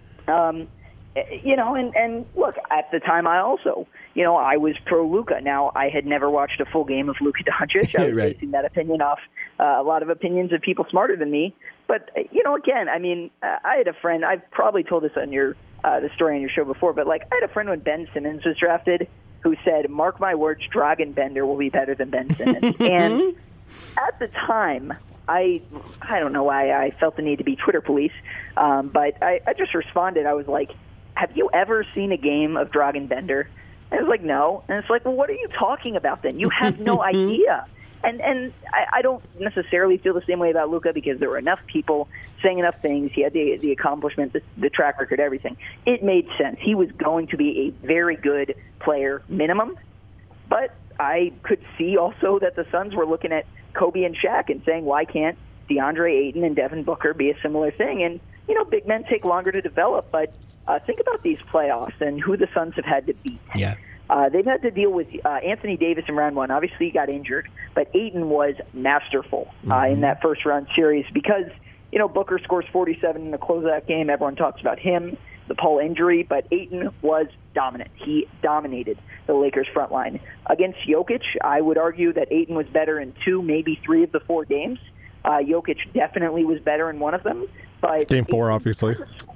and look, at the time I also, I was pro Luka. Now, I had never watched a full game of Luka Doncic. I was basing that opinion off a lot of opinions of people smarter than me. But, again, I had a friend, I've probably told this on the story on your show before, but I had a friend when Ben Simmons was drafted who said, mark my words, Dragan Bender will be better than Ben Simmons. And at the time, I don't know why I felt the need to be Twitter police, but I just responded. I was like, have you ever seen a game of Dragan Bender? And I was like, no. And it's like, well, what are you talking about then? You have no idea. And I don't necessarily feel the same way about Luka because there were enough people saying enough things. He had the accomplishment, the track record, everything. It made sense. He was going to be a very good player minimum. But I could see also that the Suns were looking at Kobe and Shaq and saying, why can't DeAndre Ayton and Devin Booker be a similar thing? And, big men take longer to develop. But think about these playoffs and who the Suns have had to beat. Yeah. They've had to deal with Anthony Davis in round one. Obviously, he got injured, but Ayton was masterful in that first round series because, Booker scores 47 in the closeout game. Everyone talks about him, the Paul injury, but Ayton was dominant. He dominated the Lakers' front line. Against Jokic, I would argue that Ayton was better in 2, maybe 3 of the 4 games. Jokic definitely was better in one of them. But Game 4, obviously.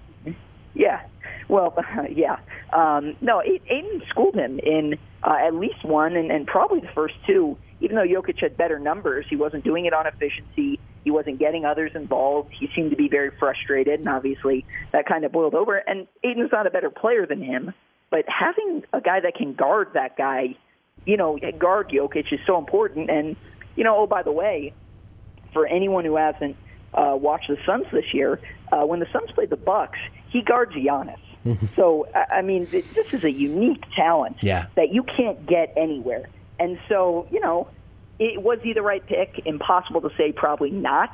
Yeah. Well, yeah. No, Ayton schooled him in at least one and probably the first 2. Even though Jokic had better numbers, he wasn't doing it on efficiency. He wasn't getting others involved. He seemed to be very frustrated, and obviously that kind of boiled over. And Ayton's not a better player than him, but having a guy that can guard that guy, guard Jokic is so important. And, oh, by the way, for anyone who hasn't watched the Suns this year, when the Suns played the Bucks, he guards Giannis. So, I mean, this is a unique talent that you can't get anywhere. And so, was he the right pick? Impossible to say, probably not.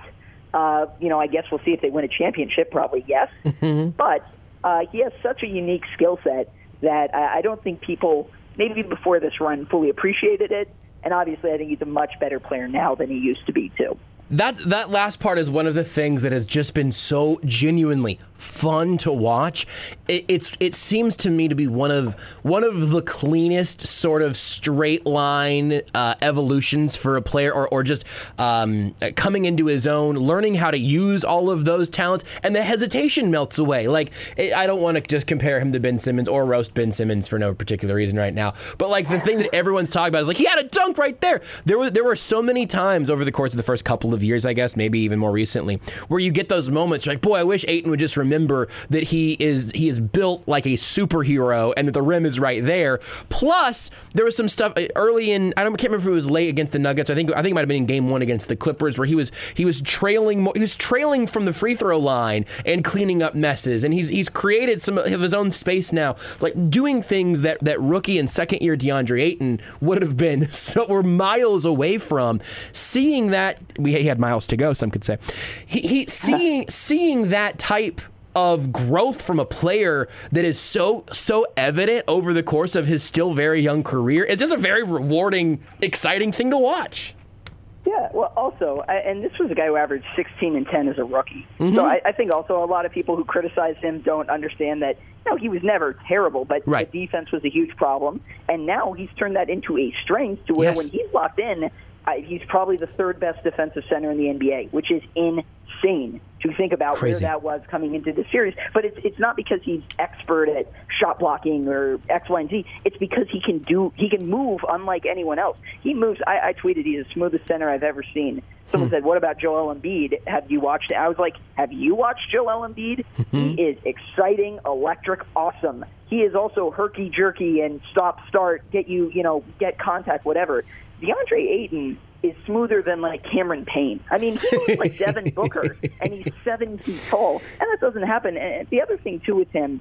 I guess we'll see if they win a championship, probably yes. But he has such a unique skill set that I don't think people, maybe before this run, fully appreciated it. And obviously, I think he's a much better player now than he used to be, too. That last part is one of the things that has just been so genuinely fun to watch. It seems to me to be one of the cleanest sort of straight line evolutions for a player, or just coming into his own, learning how to use all of those talents, and the hesitation melts away. Like, I don't want to just compare him to Ben Simmons or roast Ben Simmons for no particular reason right now, but like the thing that everyone's talking about is like, he had a dunk right there. There were so many times over the course of the first couple of years, I guess, maybe even more recently, where you get those moments you're like, boy, I wish Ayton would just remember that he is built like a superhero and that the rim is right there. Plus, there was some stuff early in, I can't remember if it was late against the Nuggets. I think it might have been in game 1 against the Clippers, where he was trailing from the free throw line and cleaning up messes, and he's created some of his own space now, like doing things that rookie and second year DeAndre Ayton would have been we're miles away from. Seeing that, he had miles to go, some could say. Seeing that type of growth from a player that is so evident over the course of his still very young career, it's just a very rewarding, exciting thing to watch. Yeah, well, also, and this was a guy who averaged 16 and 10 as a rookie. So I think also a lot of people who criticize him don't understand that, he was never terrible, but the defense was a huge problem. And now he's turned that into a strength to where when he's locked in, he's probably the 3rd best defensive center in the NBA, which is insane to think about where that was coming into the series. But it's not because he's expert at shot blocking or X, Y, and Z. It's because he can move unlike anyone else. He moves. I tweeted he's the smoothest center I've ever seen. Someone said, what about Joel Embiid? Have you watched it? I was like, have you watched Joel Embiid? He is exciting, electric, awesome. He is also herky-jerky and stop-start, get contact, whatever. DeAndre Ayton is smoother than, like, Cameron Payne. I mean, he looks like Devin Booker, and he's 7 feet tall, and that doesn't happen. And the other thing, too, with him,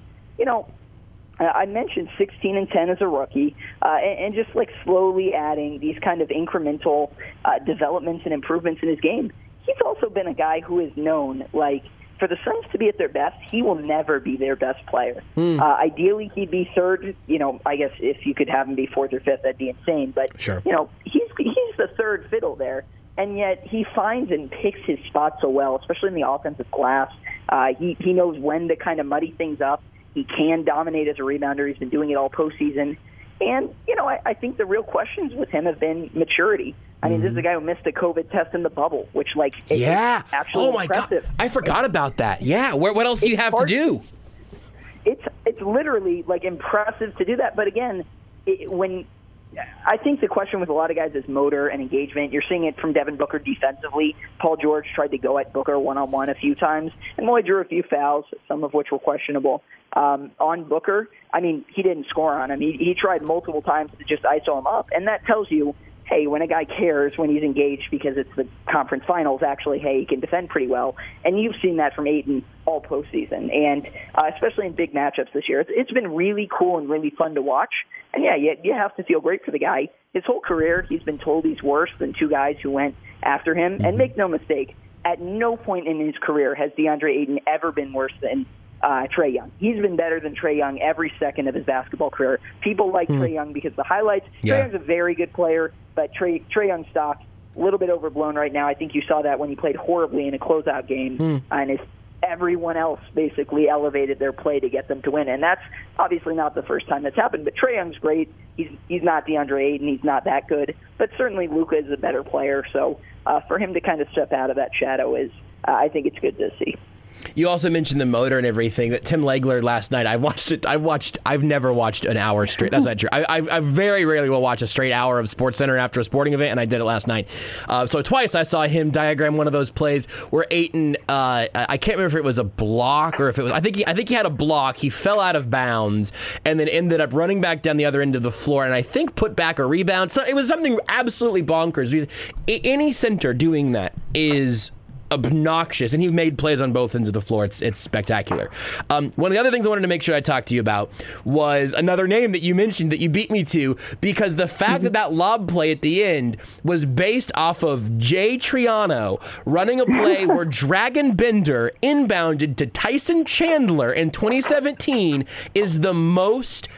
I mentioned 16 and 10 as a rookie, and just, like, slowly adding these kind of incremental developments and improvements in his game. He's also been a guy who is known, like, for the Suns to be at their best, he will never be their best player. Ideally, he'd be 3rd. I guess if you could have him be 4th or 5th, that'd be insane. But, he's the 3rd fiddle there. And yet he finds and picks his spots so well, especially in the offensive glass. He knows when to kind of muddy things up. He can dominate as a rebounder. He's been doing it all postseason. And, I think the real questions with him have been maturity. I mean, this is a guy who missed a COVID test in the bubble, which, is actually impressive. God. I forgot about that. Yeah. What else do you have to do? It's literally, impressive to do that. But again, when I think the question with a lot of guys is motor and engagement. You're seeing it from Devin Booker defensively. Paul George tried to go at Booker one-on-one a few times and only drew a few fouls, some of which were questionable. On Booker, I mean, he didn't score on him. He tried multiple times to just ISO him up, and that tells you, hey, when a guy cares, when he's engaged because it's the conference finals, actually, hey, he can defend pretty well. And you've seen that from Ayton all postseason, and especially in big matchups this year. It's been really cool and really fun to watch. And, yeah, you have to feel great for the guy. His whole career, he's been told he's worse than two guys who went after him. Mm-hmm. And make no mistake, at no point in his career has DeAndre Ayton ever been worse than Trae Young. He's been better than Trae Young every second of his basketball career. People like Trae Young because of the highlights. Trae Young's a very good player, but Trae Young's stock a little bit overblown right now. I think you saw that when he played horribly in a closeout game, and everyone else basically elevated their play to get them to win. And that's obviously not the first time that's happened. But Trae Young's great. He's not DeAndre Ayton. He's not that good. But certainly Luka is a better player. So for him to kind of step out of that shadow is, I think it's good to see. You also mentioned the motor and everything. That Tim Legler last night, I've never watched an hour straight. That's not true. I very rarely will watch a straight hour of SportsCenter after a sporting event, and I did it last night. So twice I saw him diagram one of those plays where Ayton, I can't remember if it was a block or if it was, I think he had a block. He fell out of bounds and then ended up running back down the other end of the floor, and I think put back a rebound. So it was something absolutely bonkers. Any center doing that is obnoxious, and he made plays on both ends of the floor. It's spectacular. One of the other things I wanted to make sure I talked to you about was another name that you mentioned that you beat me to, because the fact that lob play at the end was based off of Jay Triano running a play where Dragon Bender inbounded to Tyson Chandler in 2017 is the most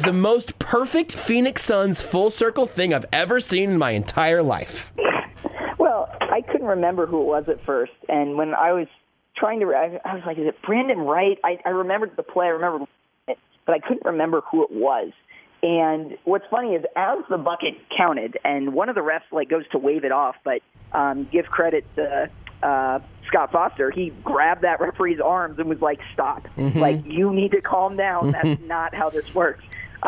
perfect Phoenix Suns full circle thing I've ever seen in my entire life. Well, I couldn't remember who it was at first, and when I was trying to, I was like, is it Brandon Wright? I remembered the play, I remembered it, but I couldn't remember who it was. And what's funny is as the bucket counted, and one of the refs goes to wave it off, but give credit to Scott Foster, he grabbed that referee's arms and was like, stop. Mm-hmm. You need to calm down. That's not how this works.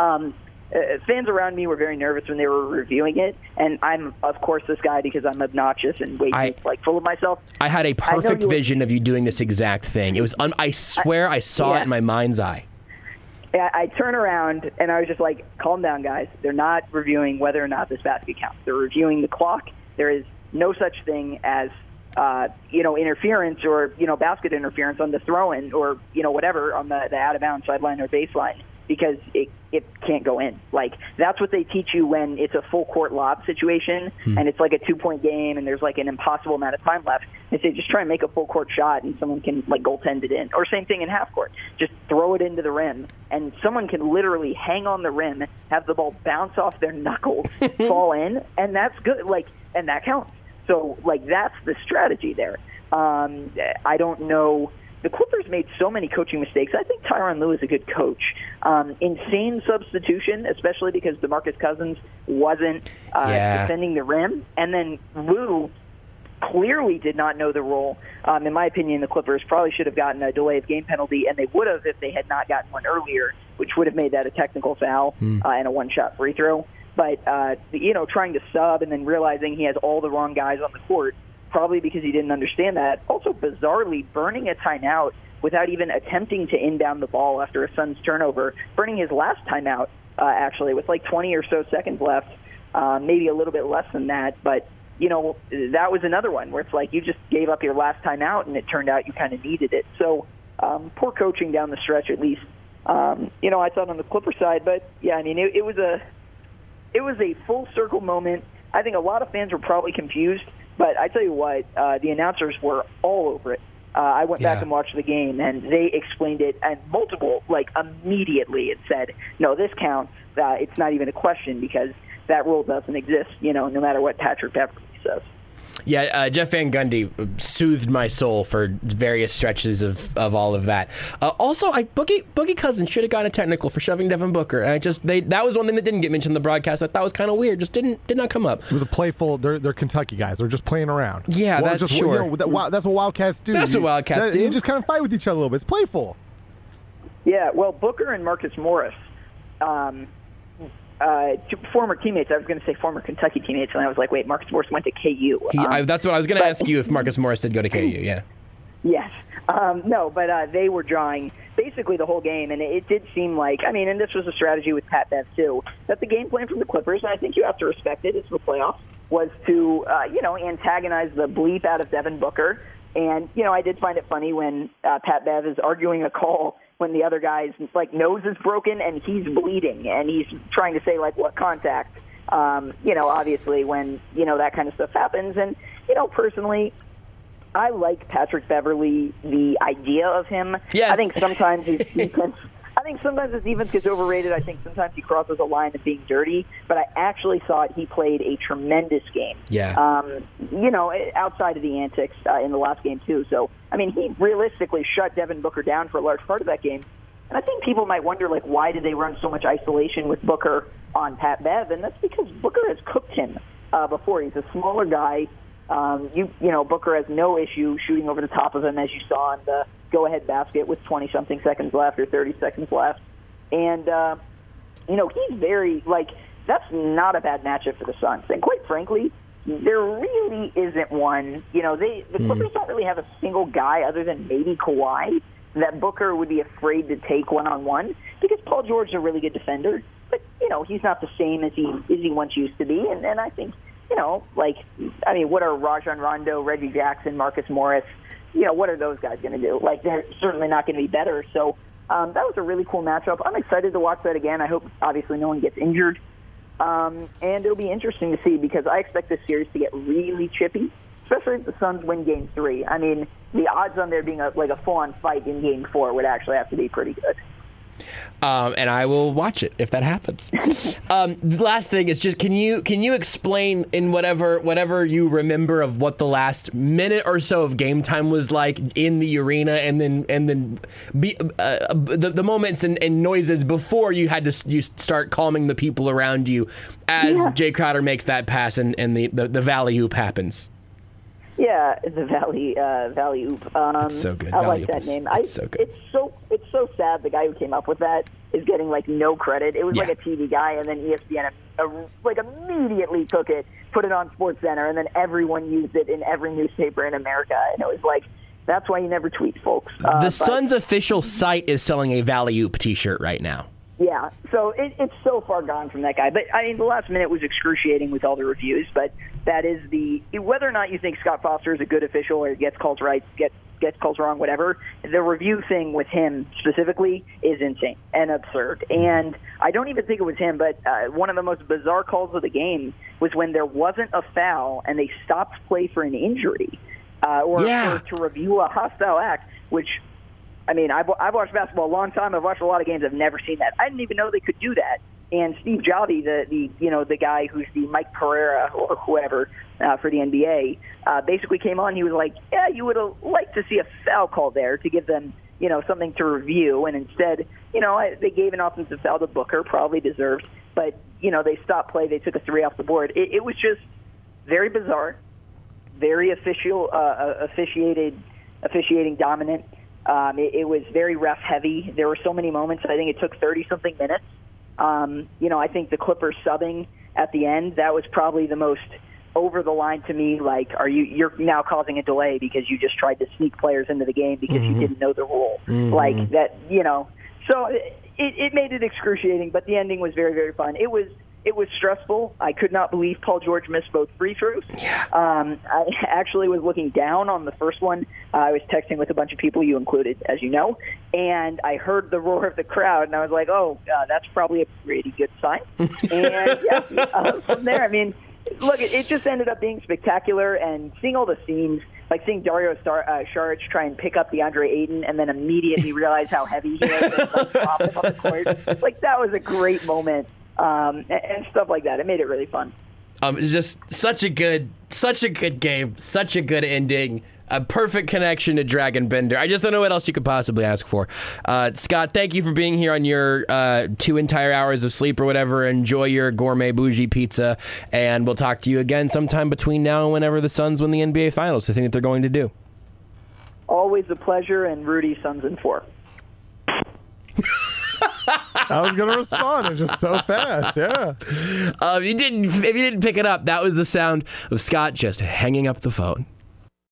Fans around me were very nervous when they were reviewing it, and I'm, of course, this guy because I'm obnoxious and way too full of myself. I had a perfect vision of you doing this exact thing. It was, I swear, I saw it in my mind's eye. I turn around and I was just like, calm down, guys. They're not reviewing whether or not this basket counts. They're reviewing the clock. There is no such thing as interference or basket interference on the throw-in or whatever on the out-of-bounds sideline or baseline, because it can't go in. That's what they teach you when it's a full court lob situation and it's like a 2-point game and there's an impossible amount of time left. They say just try and make a full court shot and someone can goaltend it in. Or same thing in half court. Just throw it into the rim and someone can literally hang on the rim, have the ball bounce off their knuckles, fall in, and that's good. And that counts. So that's the strategy there. I don't know. The Clippers made so many coaching mistakes. I think Tyronn Lue is a good coach. Insane substitution, especially because DeMarcus Cousins wasn't defending the rim. And then Lue clearly did not know the rule. In my opinion, the Clippers probably should have gotten a delay of game penalty, and they would have if they had not gotten one earlier, which would have made that a technical foul and a one-shot free throw. But, trying to sub and then realizing he has all the wrong guys on the court, probably because he didn't understand that. Also, bizarrely, burning a timeout without even attempting to inbound the ball after a Suns turnover, burning his last timeout, actually, with 20 or so seconds left, maybe a little bit less than that. But, that was another one where it's you just gave up your last timeout, and it turned out you kind of needed it. So, poor coaching down the stretch, at least. I thought on the Clipper side, but, yeah, I mean, it was a full circle moment. I think a lot of fans were probably confused. But I tell you what, the announcers were all over it. I went back and watched the game, and they explained it, and immediately it said, no, this counts. It's not even a question because that rule doesn't exist, no matter what Patrick Beverley says. Yeah, Jeff Van Gundy soothed my soul for various stretches of all of that. Also, Boogie Cousins should have gotten a technical for shoving Devin Booker. And that was one thing that didn't get mentioned in the broadcast. I thought was kind of weird. Just did not come up. It was a playful. They're Kentucky guys. They're just playing around. Yeah, that's sure. That's what Wildcats do. That's what Wildcats do. You just kind of fight with each other a little bit. It's playful. Yeah, well, Booker and Marcus Morris, two former teammates. I was going to say former Kentucky teammates, and I was like, wait, Marcus Morris went to KU. That's what I was going to ask you, if Marcus Morris did go to KU, yeah. Yes. No, but they were drawing basically the whole game, and it did seem like, I mean, and this was a strategy with Pat Bev, too, that the game plan from the Clippers, and I think you have to respect it, it's the playoffs, was to, antagonize the bleep out of Devin Booker. And, I did find it funny when Pat Bev is arguing a call when the other guy's, nose is broken and he's bleeding, and he's trying to say, what contact, obviously when, that kind of stuff happens. And, personally, I like Patrick Beverley, the idea of him. Yes. I think sometimes his defense gets overrated. I think sometimes he crosses a line of being dirty. But I actually thought he played a tremendous game. Yeah. Outside of the antics in the last game, too. So, I mean, he realistically shut Devin Booker down for a large part of that game. And I think people might wonder, why did they run so much isolation with Booker on Pat Bev? And that's because Booker has cooked him before. He's a smaller guy. Booker has no issue shooting over the top of him, as you saw in the go-ahead basket with 20-something seconds left or 30 seconds left. And, he's very, that's not a bad matchup for the Suns. And quite frankly, there really isn't one. The Clippers don't really have a single guy other than maybe Kawhi that Booker would be afraid to take one-on-one, because Paul George is a really good defender. But, he's not the same as he once used to be. And I think, what are Rajon Rondo, Reggie Jackson, Marcus Morris, what are those guys going to do? They're certainly not going to be better. So that was a really cool matchup. I'm excited to watch that again. I hope, obviously, no one gets injured. And it'll be interesting to see, because I expect this series to get really chippy, especially if the Suns win Game 3. I mean, the odds on there being a full-on fight in Game 4 would actually have to be pretty good. And I will watch it if that happens. The last thing is just, can you explain in whatever you remember of what the last minute or so of game time was like in the arena, and then the moments and noises before you had to start calming the people around you as Jay Crowder makes that pass and the valley oop happens. Yeah, the Valley Oop. It's so good. I like that name. It's so good. It's so sad the guy who came up with that is getting no credit. It was like a TV guy, and then ESPN immediately took it, put it on SportsCenter, and then everyone used it in every newspaper in America. And it was that's why you never tweet, folks. The Suns' official site is selling a Valley Oop T-shirt right now. Yeah, so it's so far gone from that guy. But, I mean, the last minute was excruciating with all the reviews, but that is whether or not you think Scott Foster is a good official or gets calls right, gets calls wrong, whatever, the review thing with him specifically is insane and absurd. And I don't even think it was him, but one of the most bizarre calls of the game was when there wasn't a foul and they stopped play for an injury or to review a hostile act, which – I mean, I've watched basketball a long time. I've watched a lot of games. I've never seen that. I didn't even know they could do that. And Steve Jobby, the guy who's the Mike Pereira or whoever for the NBA, basically came on. He was like, "Yeah, you would have liked to see a foul call there to give them, something to review." And instead, they gave an offensive foul to Booker, probably deserved. But they stopped play. They took a 3 off the board. It was just very bizarre, very officiating dominant. It was very ref heavy. There were so many moments. I think it took 30-something minutes. I think the Clippers subbing at the end, that was probably the most over the line to me. You're now causing a delay because you just tried to sneak players into the game because you didn't know the rule. So it made it excruciating, but the ending was very, very fun. It was stressful. I could not believe Paul George missed both free throws. Yeah. I actually was looking down on the first one. I was texting with a bunch of people, you included, as you know, and I heard the roar of the crowd, and I was like, that's probably a pretty good sign. And from there, I mean, look, it just ended up being spectacular, and seeing all the scenes, like seeing Dario Saric try and pick up DeAndre Ayton and then immediately realize how heavy he is and drop him on the court. That was a great moment. And stuff like that. It made it really fun. It's just such a good game, such a good ending, a perfect connection to Dragon Bender. I just don't know what else you could possibly ask for. Scott, thank you for being here on your 2 entire hours of sleep or whatever. Enjoy your gourmet bougie pizza, and we'll talk to you again sometime between now and whenever the Suns win the NBA Finals. I think that they're going to do. Always a pleasure, and Rudy, Suns in 4. I was going to respond. It's just so fast. Yeah. If you didn't pick it up, that was the sound of Scott just hanging up the phone.